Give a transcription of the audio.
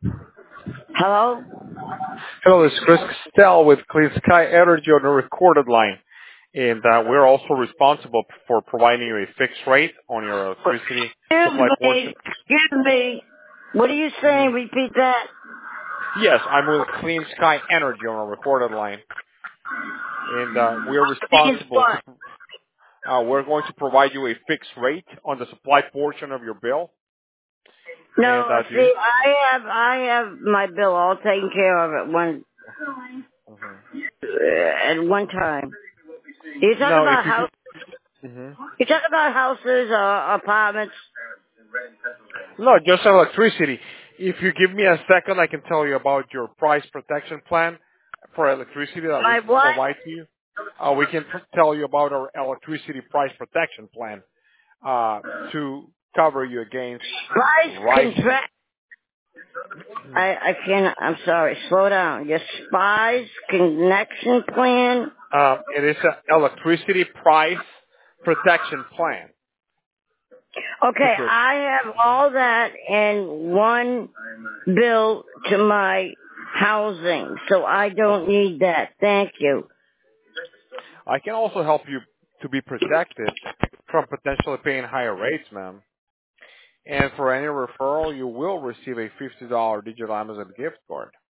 Hello? Hello, this is Chris Castell with Clean Sky Energy on the recorded line. And we're also responsible for providing you a fixed rate on your electricity supply portion. Excuse me. What are you hmm saying? Repeat that. Yes, I'm with Clean Sky Energy on a recorded line. And we're Means responsible what? to, we're going to provide you a fixed rate on the supply portion of your bill. And No, do you? see, I have my bill all taken care of Mhm. at one time. You talk No, if about you house, could. you talk about houses or apartments. No, just electricity. If you give me a second, I can tell you about your price protection plan for electricity that we My can what? provide to you. We can tell you about our electricity price protection plan to cover you against Spice rising. contract. I can't, I'm sorry, slow down. Your Spice connection plan. It is an electricity price protection plan. Okay, I have all that in one bill to my housing, so I don't need that. Thank you. I can also help you to be protected from potentially paying higher rates, ma'am. And for any referral, you will receive a $50 digital Amazon gift card.